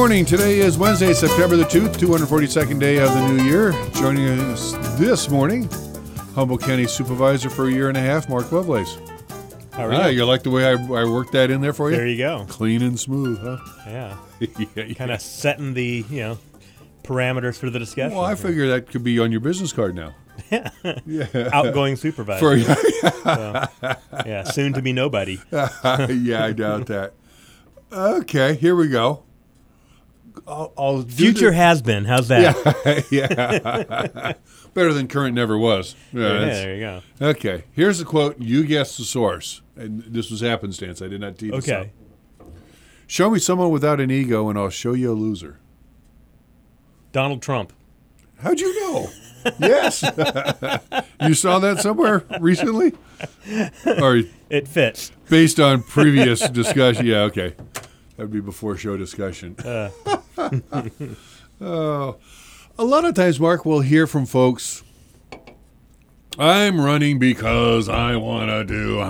morning. Today is Wednesday, September the 242nd day of the new year. Joining us this morning, Humboldt County Supervisor for a year and a half, Mark Lovelace. How are you? You like the way I worked that in there for you? There you go. Clean and smooth, huh? Yeah. Yeah. Kind of setting the, parameters for the discussion. Well, I figure that could be on your business card now. Yeah. Outgoing supervisor. Soon to be nobody. Yeah, I doubt that. Okay, here we go. I'll Future has been. How's that? Yeah. Better than current never was. Yeah, there you go. Okay, here's the quote. You guess the source. And this was happenstance. I did not tee this up. Okay. Show me someone without an ego and I'll show you a loser. Donald Trump. How'd you know? Yes. You saw that somewhere recently? Or it fits. Based on previous discussion. Yeah, okay. That would be before show discussion. A lot of times, Mark, we'll hear from folks, I'm running because I want to do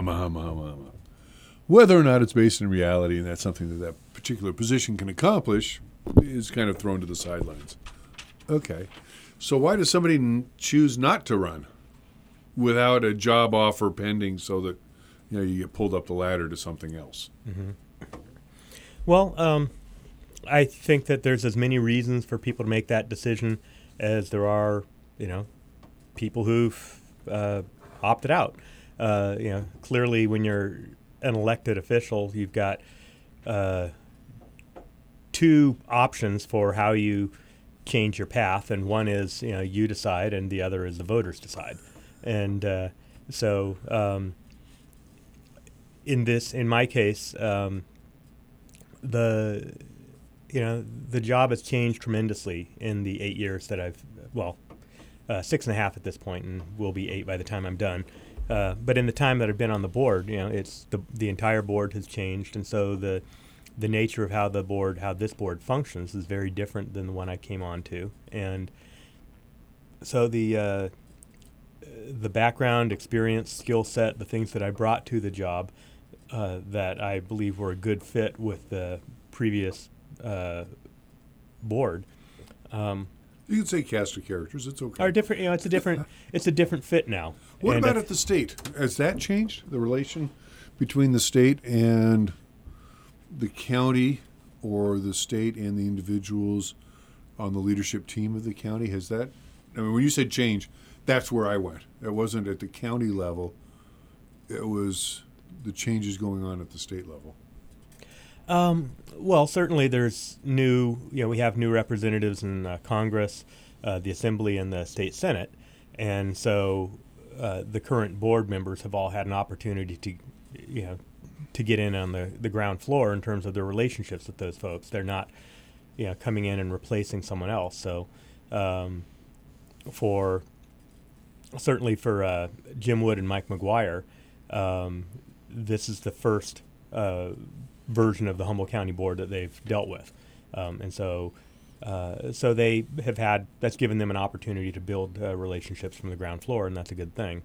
Whether or not it's based in reality and that's something that particular position can accomplish is kind of thrown to the sidelines. Okay. So why does somebody choose not to run without a job offer pending so that you get pulled up the ladder to something else? Mm-hmm. Well, I think that there's as many reasons for people to make that decision as there are, people who've opted out. Clearly when you're an elected official, you've got two options for how you change your path, and one is you decide, and the other is the voters decide. And in my case, the job has changed tremendously in the 8 years that I've 6.5 at this point, and will be 8 by the time I'm done. But in the time that I've been on the board, it's the entire board has changed, and so the nature of how this board functions is very different than the one I came on to. And so the background, experience, skill set, the things that I brought to the job that I believe were a good fit with the previous board. You can say cast of characters. It's okay. Are different. It's a different fit now. What about at the state? Has that changed, the relation between the state and the county, or the state and the individuals on the leadership team of the county? Has that, when you said change, that's where I went. It wasn't at the county level. It was the changes going on at the state level. Well, certainly there's we have new representatives in Congress, the Assembly, and the State Senate. And so the current board members have all had an opportunity to get in on the ground floor in terms of their relationships with those folks. They're not, coming in and replacing someone else. So for Jim Wood and Mike McGuire, this is the first version of the Humboldt County Board that they've dealt with. And so they have that's given them an opportunity to build relationships from the ground floor, and that's a good thing.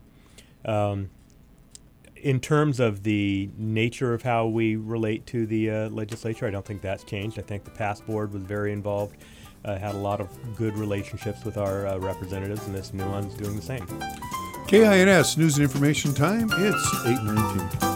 In terms of the nature of how we relate to the legislature, I don't think that's changed. I think the past board was very involved, had a lot of good relationships with our representatives, and this new one's doing the same. KINS News and Information Time. It's 8:19.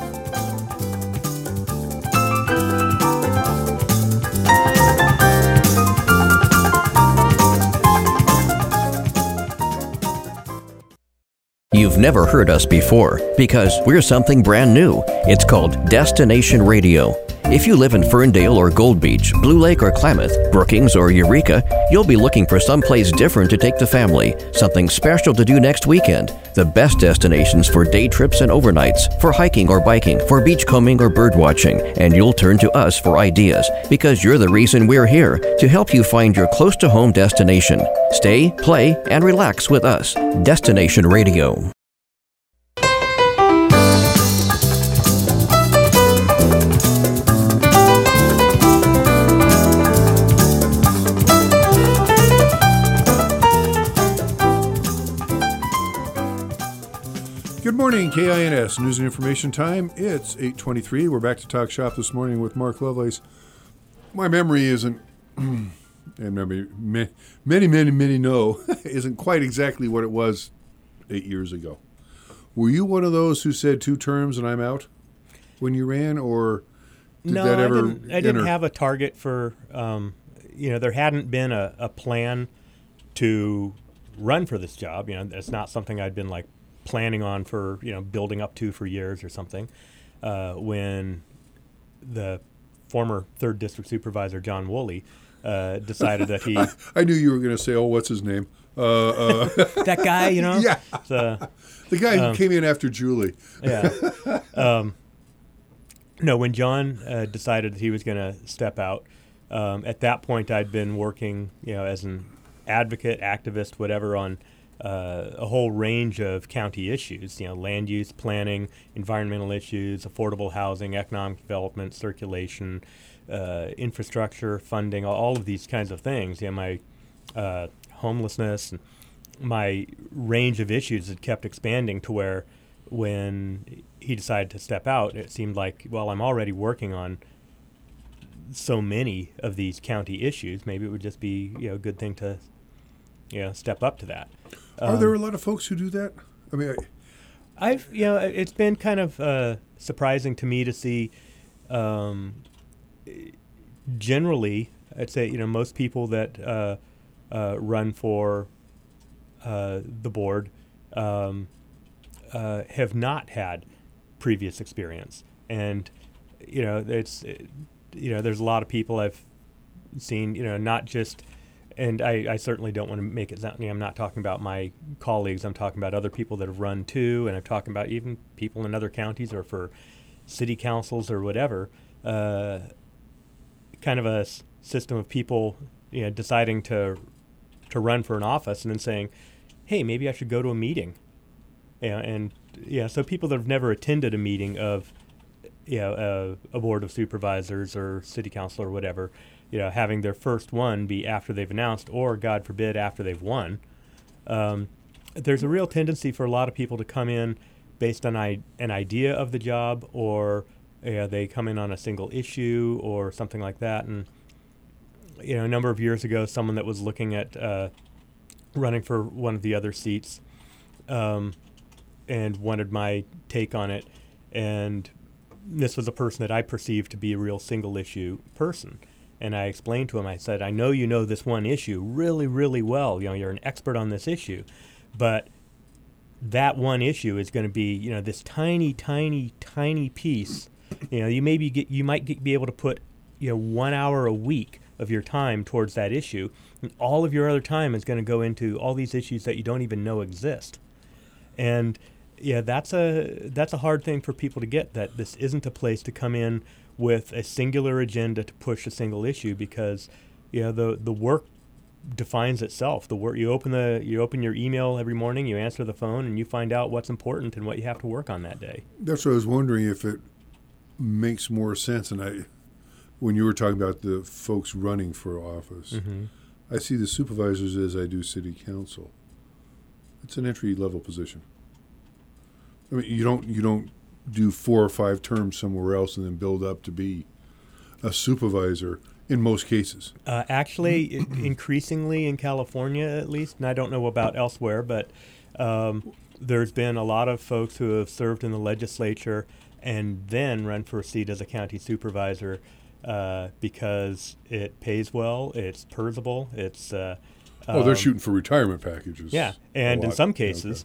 You've never heard us before because we're something brand new. It's called Destination Radio. If you live in Ferndale or Gold Beach, Blue Lake or Klamath, Brookings or Eureka, you'll be looking for someplace different to take the family, something special to do next weekend. The best destinations for day trips and overnights, for hiking or biking, for beachcombing or birdwatching, and you'll turn to us for ideas because you're the reason we're here, to help you find your close-to-home destination. Stay, play, and relax with us. Destination Radio. Good morning, KINS News and Information Time. It's 8:23. We're back to Talk Shop this morning with Mark Lovelace. My memory isn't, and many know, isn't quite exactly what it was 8 years ago. Were you one of those who said 2 terms and I'm out when you ran, or did No, that ever I didn't have a target for, there hadn't been a plan to run for this job. It's not something I'd been like planning on for, building up to for years or something. When the former 3rd District Supervisor, John Woolley, decided that he... I knew you were going to say, what's his name? That guy, Yeah. The guy who came in after Julie. Yeah. No, when John decided that he was going to step out, at that point I'd been working, as an advocate, activist, whatever, on a whole range of county issues, land use planning, environmental issues, affordable housing, economic development, circulation, infrastructure, funding, all of these kinds of things. My homelessness, and my range of issues had kept expanding to where when he decided to step out, it seemed like, well, I'm already working on so many of these county issues. Maybe it would just be a good thing to step up to that. Are there a lot of folks who do that? I mean, it's been kind of surprising to me to see. Generally, I'd say most people that run for the board have not had previous experience, and there's a lot of people I've seen, not just. And I certainly don't want to make it sound, I'm not talking about my colleagues. I'm talking about other people that have run too, and I'm talking about even people in other counties or for city councils or whatever. Kind of a system of people, deciding to run for an office and then saying, "Hey, maybe I should go to a meeting." So people that have never attended a meeting of, a board of supervisors or city council or whatever. Having their first one be after they've announced, or God forbid, after they've won. There's a real tendency for a lot of people to come in based on an idea of the job, or they come in on a single issue or something like that. And a number of years ago, someone that was looking at running for one of the other seats and wanted my take on it, and this was a person that I perceived to be a real single issue person. And I explained to him, I said, I know you know this one issue really, really well. You're an expert on this issue. But that one issue is going to be, this tiny, tiny, tiny piece. You might be able to put, 1 hour a week of your time towards that issue. And all of your other time is going to go into all these issues that you don't even know exist. And that's a hard thing for people to get, that this isn't a place to come in with a singular agenda to push a single issue, because the work defines itself. The work, you open your email every morning, you answer the phone, and you find out what's important and what you have to work on that day. That's what I was wondering, if it makes more sense. And when you were talking about the folks running for office, I see the supervisors as I do city council. It's an entry level position. I mean, you don't do 4 or 5 terms somewhere else and then build up to be a supervisor in most cases. Actually, increasingly in California, at least, and I don't know about elsewhere, but there's been a lot of folks who have served in the legislature and then run for a seat as a county supervisor because it pays well, it's permissible, it's... they're shooting for retirement packages. Yeah, and in some cases...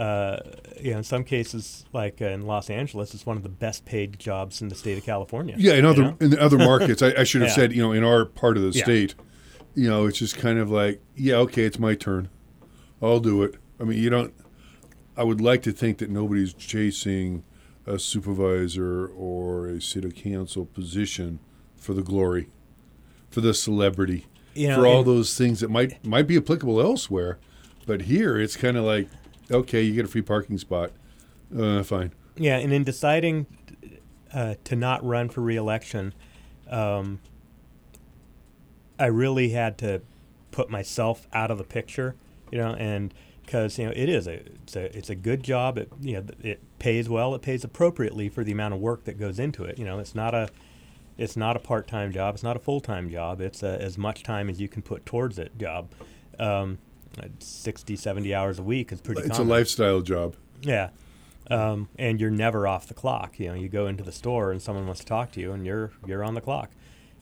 in some cases, like in Los Angeles, it's one of the best paid jobs in the state of California. Yeah, in the other markets, I should have said, in our part of the state, it's just kind of like, okay, it's my turn, I'll do it. I mean, I would like to think that nobody's chasing a supervisor or a city council position for the glory, for the celebrity, for all those things that might be applicable elsewhere, but here it's kind of like, okay, you get a free parking spot. Fine. Yeah, and in deciding to not run for re-election, I really had to put myself out of the picture, and because it's a good job. It pays well. It pays appropriately for the amount of work that goes into it. It's not It's not a part-time job. It's not a full-time job. It's as much time as you can put towards it job. 60, 70 hours a week is pretty common. It's a lifestyle job. Yeah. And you're never off the clock. You go into the store and someone wants to talk to you, and you're on the clock.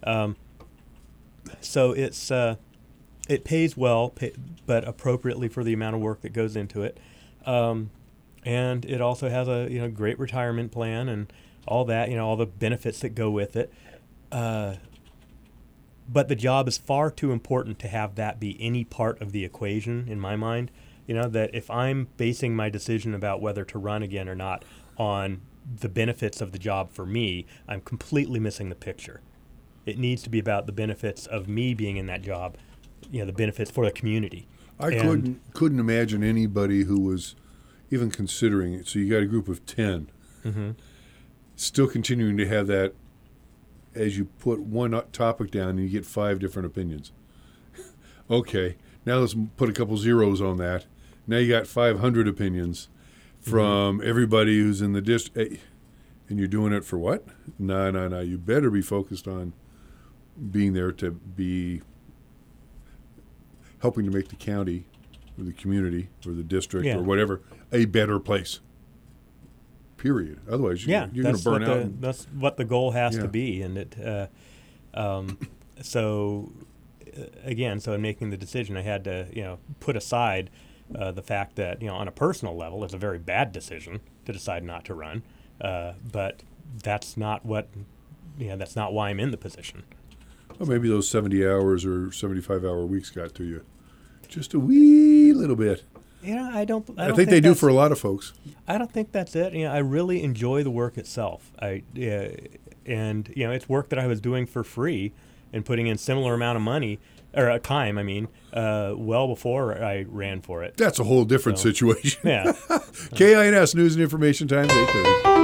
So it pays well, but appropriately for the amount of work that goes into it. And it also has a great retirement plan and all that, all the benefits that go with it. But the job is far too important to have that be any part of the equation in my mind. That if I'm basing my decision about whether to run again or not on the benefits of the job for me, I'm completely missing the picture. It needs to be about the benefits of me being in that job, the benefits for the community. I couldn't imagine anybody who was even considering it. So you got a group of 10, still continuing to have that. As you put one topic down, and you get 5 different opinions. Okay, now let's put a couple zeros on that. Now you got 500 opinions from everybody who's in the district. Hey, and you're doing it for what? No. You better be focused on being there to be helping to make the county or the community or the district or whatever a better place. Period. Otherwise, you're going to burn out. That's what the goal has to be, and it. So in making the decision, I had to put aside the fact that on a personal level, it's a very bad decision to decide not to run, but that's not what that's not why I'm in the position. Well, maybe those 70 hours or 75-hour weeks got to you, just a wee little bit. I think they do for a lot of folks. I don't think that's it. I really enjoy the work itself. And it's work that I was doing for free and putting in similar amount of money or time. Well before I ran for it. That's a whole different situation. Yeah. KINS News and Information Times 8:30.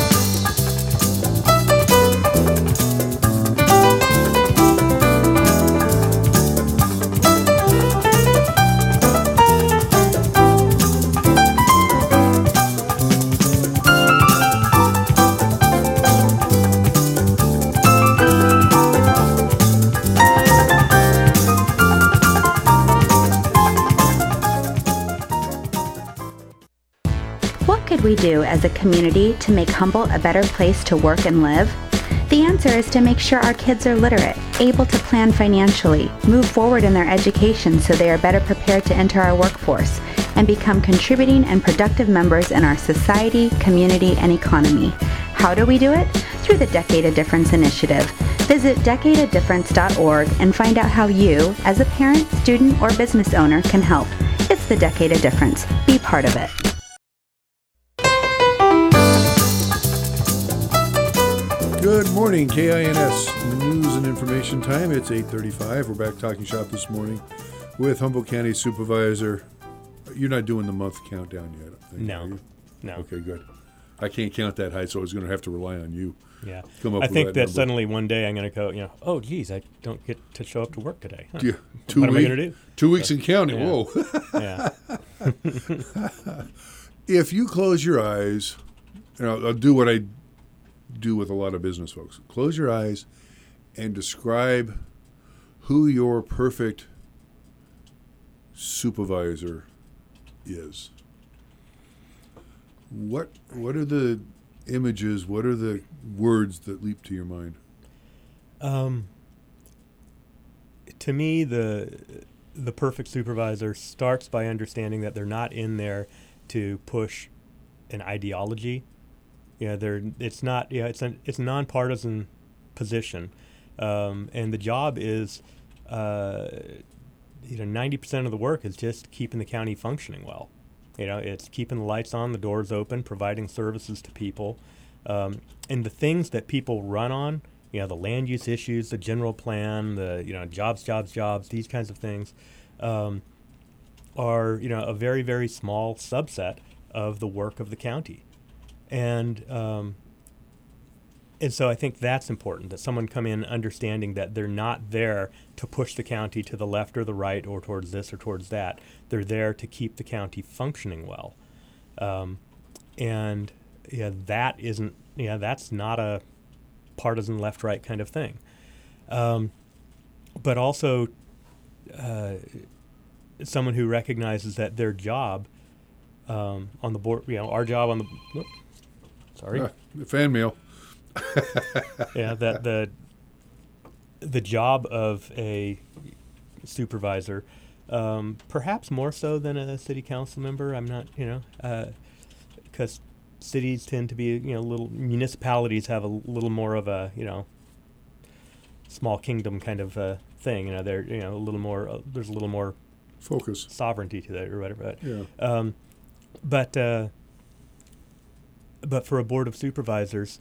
We do as a community to make Humboldt a better place to work and live? The answer is to make sure our kids are literate, able to plan financially, move forward in their education so they are better prepared to enter our workforce, and become contributing and productive members in our society, community, and economy. How do we do it? Through the Decade of Difference initiative. Visit decadeofdifference.org and find out how you, as a parent, student, or business owner, can help. It's the Decade of Difference. Be part of it. Good morning, KINS News and Information Time. It's 8:35. We're back talking shop this morning with Humboldt County Supervisor. You're not doing the month countdown yet, I think, No. are you? No. Okay, good. I can't count that high, so I was going to have to rely on you. Yeah. Come up I with think that number. Suddenly one day I'm going to go, oh, geez, I don't get to show up to work today. Huh. Yeah, What am I going to do? 2 weeks and counting. Yeah. Whoa. Yeah. If you close your eyes, I'll do what I do with a lot of business folks. Close your eyes and describe who your perfect supervisor is. What are the images, what are the words that leap to your mind? To me, the perfect supervisor starts by understanding that they're not in there to push an ideology. It's not. It's a nonpartisan position, and the job is, 90% of the work is just keeping the county functioning well. It's keeping the lights on, the doors open, providing services to people, and the things that people run on. The land use issues, the general plan, the jobs, these kinds of things, are a very, very small subset of the work of the county. And so I think that's important, that someone come in understanding that they're not there to push the county to the left or the right or towards this or towards that. They're there to keep the county functioning well. That's not a partisan left-right kind of thing. But also someone who recognizes that their job on the board, our job on the, the fan mail. Yeah, that the job of a supervisor, perhaps more so than a city council member. I'm not, because cities tend to be, municipalities have a little more of a, small kingdom kind of thing. They're, a little more. There's a little more focus, sovereignty to that, or whatever. But, yeah. But for a board of supervisors,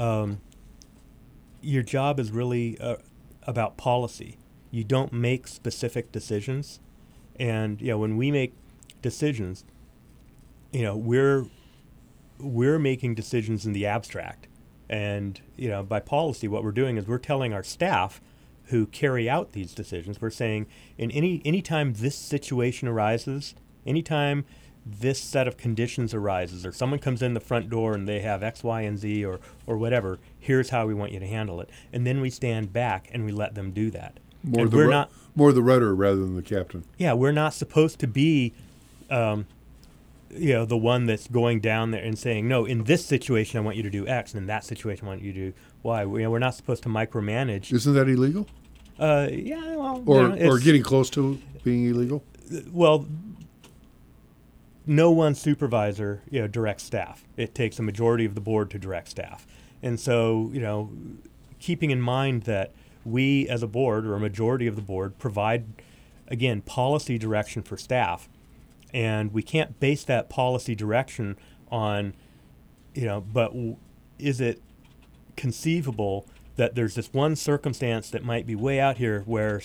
your job is really about policy. You don't make specific decisions, and when we make decisions, we're making decisions in the abstract, and by policy, what we're doing is we're telling our staff who carry out these decisions. We're saying, in any time this situation arises, anytime this set of conditions arises, or someone comes in the front door and they have X, Y, and Z, or whatever, here's how we want you to handle it. And then we stand back and we let them do that. More the rudder rather than the captain. Yeah, we're not supposed to be, the one that's going down there and saying, no, in this situation I want you to do X, and in that situation I want you to do Y. We're not supposed to micromanage. Isn't that illegal? Yeah, well, or getting close to being illegal. Well, no one supervisor, directs staff. It takes a majority of the board to direct staff. And so, keeping in mind that we as a board, or a majority of the board, provide, again, policy direction for staff. And we can't base that policy direction on, but is it conceivable that there's this one circumstance that might be way out here where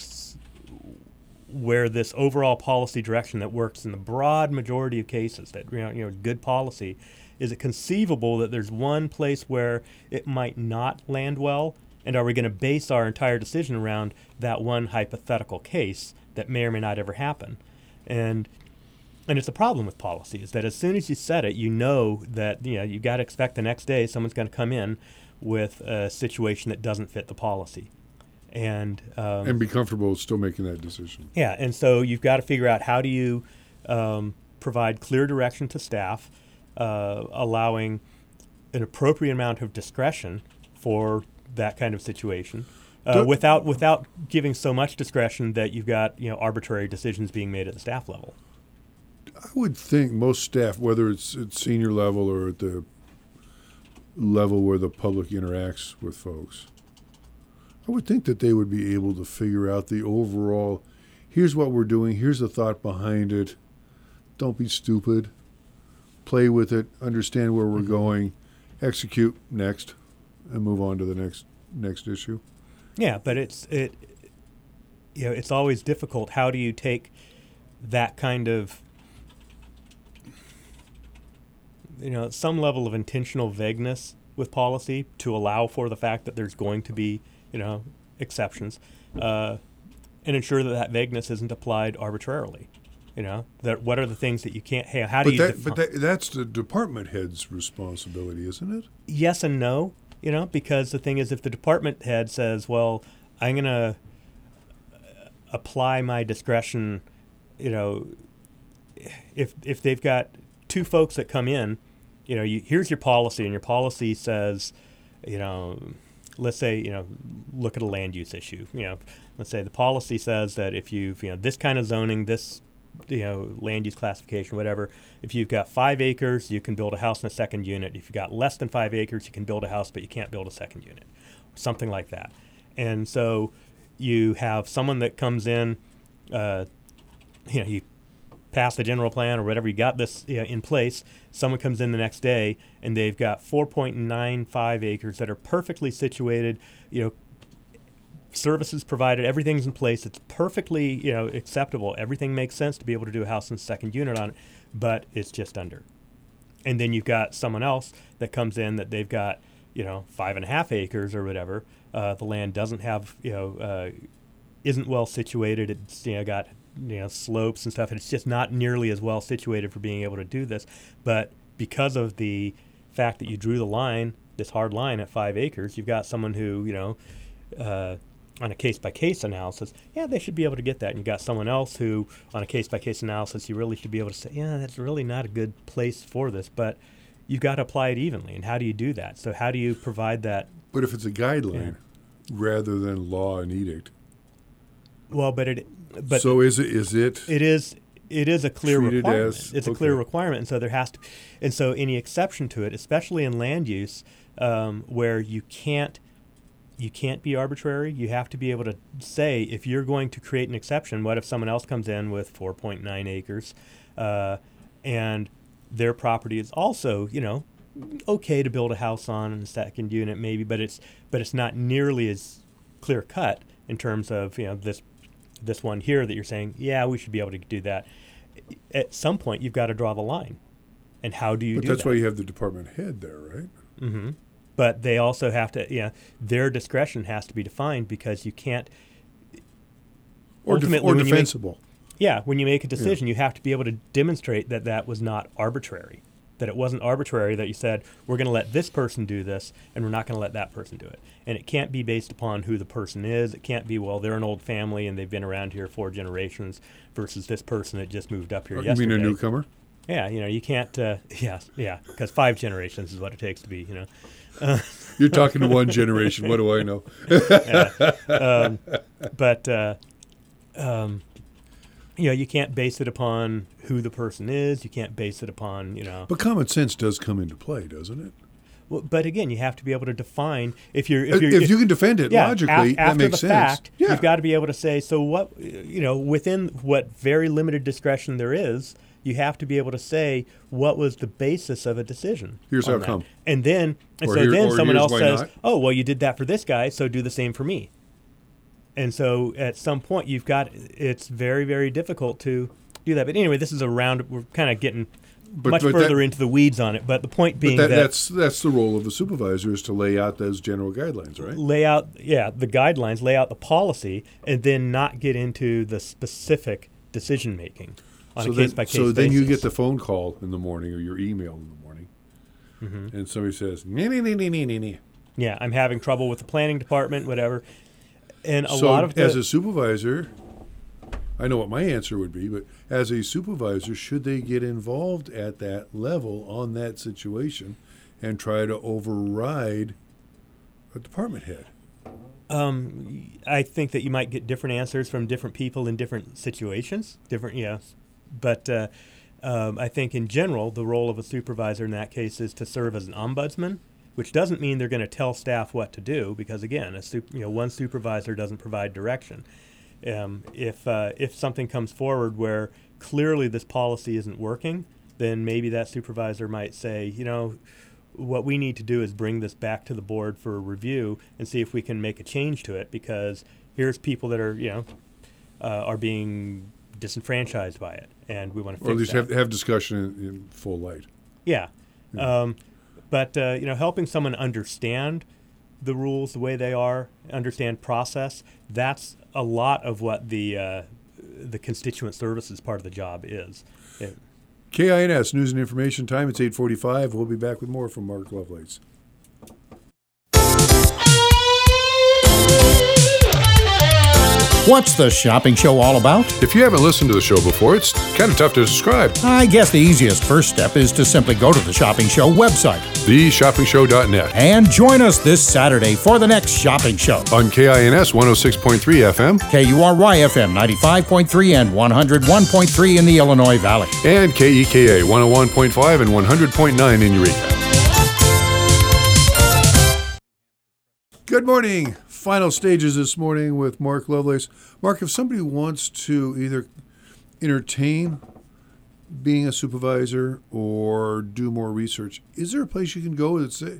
this overall policy direction that works in the broad majority of cases, that good policy, is it conceivable that there's one place where it might not land well, and are we going to base our entire decision around that one hypothetical case that may or may not ever happen? And it's a problem with policy, is that as soon as you set it, that you got to expect the next day someone's going to come in with a situation that doesn't fit the policy. And be comfortable with still making that decision. Yeah, and so you've got to figure out how do you provide clear direction to staff, allowing an appropriate amount of discretion for that kind of situation, without giving so much discretion that you've got arbitrary decisions being made at the staff level. I would think most staff, whether it's at senior level or at the level where the public interacts with folks, I would think that they would be able to figure out the overall, here's what we're doing, here's the thought behind it, don't be stupid, play with it, understand where we're going, execute next, and move on to the next issue. Yeah, but it's always difficult. How do you take that kind of, some level of intentional vagueness with policy to allow for the fact that there's going to be exceptions, and ensure that vagueness isn't applied arbitrarily. That what are the things that you can't? Hey, how do you? But that's the department head's responsibility, isn't it? Yes and no. Because the thing is, if the department head says, "Well, I'm going to apply my discretion," if they've got two folks that come in, here's your policy, and your policy says, let's say, look at a land use issue. Let's say the policy says that if you've, this kind of zoning, this, land use classification, whatever, if you've got 5 acres, you can build a house in a second unit. If you've got less than 5 acres, you can build a house, but you can't build a second unit, something like that. And so you have someone that comes in, you pass the general plan or whatever, you got this in place. Someone comes in the next day and they've got 4.95 acres that are perfectly situated, services provided, everything's in place, it's perfectly acceptable, everything makes sense to be able to do a house in the second unit on it, but it's just under. And then you've got someone else that comes in that they've got 5.5 acres or whatever. The land doesn't have isn't well situated. It's got slopes and stuff, and it's just not nearly as well situated for being able to do this. But because of the fact that you drew the line this hard line at 5 acres. You've got someone who, on a case-by-case analysis, they should be able to get that. And you've got someone else who, on a case-by-case analysis, you really should be able to say, that's really not a good place for this, but you've got to apply it evenly. And how do you do that? So how do you provide that? But if it's a guideline rather than law and edict. Well, so is it? It is a clear requirement. It's a clear okay. requirement, and so there has to. And so any exception to it, especially in land use, where you can't be arbitrary. You have to be able to say, if you're going to create an exception, what if someone else comes in with 4.9 acres, and their property is also, okay to build a house on and a second unit maybe, but it's not nearly as clear cut in terms of this one here that you're saying, we should be able to do that. At some point, you've got to draw the line. And how do you do that? But that's why you have the department head there, right? Mm-hmm. But they also have to, their discretion has to be defined, because you can't. Or defensible. When you make a decision, you have to be able to demonstrate that that was not arbitrary. That it wasn't arbitrary, that you said, we're going to let this person do this, and we're not going to let that person do it. And it can't be based upon who the person is. It can't be, they're an old family and they've been around here 4 generations versus this person that just moved up here yesterday. You mean a newcomer? Yeah, you can't, because 5 generations is what it takes to be, You're talking to one generation. What do I know? You can't base it upon who the person is. You can't base it upon, But common sense does come into play, doesn't it? Well, but again, you have to be able to define if you can defend it logically, that makes sense. After the fact, you've got to be able to say, so what, within what very limited discretion there is, you have to be able to say what was the basis of a decision. Here's how come. And then someone else says, you did that for this guy, so do the same for me. And so at some point it's very, very difficult to do that. But anyway, this is we're kind of getting much further into the weeds on it. But the point being that's the role of the supervisor, is to lay out those general guidelines, right? Lay out, the guidelines, lay out the policy, and then not get into the specific decision making on a case-by-case basis. So then you get the phone call in the morning or your email in the morning, and somebody says, yeah, I'm having trouble with the planning department, whatever. And as a supervisor, I know what my answer would be, but as a supervisor, should they get involved at that level on that situation and try to override a department head? I think that you might get different answers from different people in different situations. But I think in general, the role of a supervisor in that case is to serve as an ombudsman, which doesn't mean they're going to tell staff what to do, because again, one supervisor doesn't provide direction. If something comes forward where clearly this policy isn't working, then maybe that supervisor might say, what we need to do is bring this back to the board for a review and see if we can make a change to it, because here's people that are being disenfranchised by it, and we want to fix that. Or at least have discussion in full light. Yeah. But helping someone understand the rules the way they are, understand process, that's a lot of what the constituent services part of the job is. KINS News and Information Time. It's 8:45. We'll be back with more from Mark Lovelace. What's the shopping show all about? If you haven't listened to the show before, it's kind of tough to describe. I guess the easiest first step is to simply go to the Shopping Show website, theshoppingshow.net, and join us this Saturday for the next shopping show on KINS 106.3 FM, KURY FM 95.3 and 101.3 in the Illinois Valley, and KEKA 101.5 and 100.9 in Eureka. Good morning. Final stages this morning with Mark Lovelace. Mark, if somebody wants to either entertain being a supervisor or do more research, is there a place you can go that say,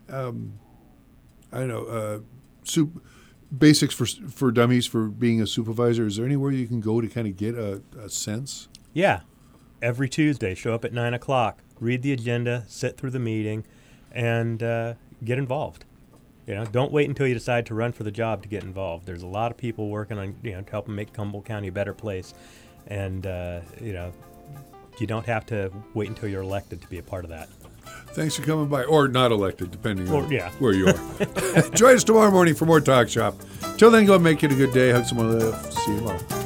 basics for dummies for being a supervisor? Is there anywhere you can go to kind of get a sense? Yeah. Every Tuesday, show up at 9 o'clock, read the agenda, sit through the meeting, and get involved. Don't wait until you decide to run for the job to get involved. There's a lot of people working on, to help make Humboldt County a better place. And, you don't have to wait until you're elected to be a part of that. Thanks for coming by. Or not elected, depending on where you are. Join us tomorrow morning for more Talk Shop. Till then, go and make it a good day. Hug someone. See you tomorrow.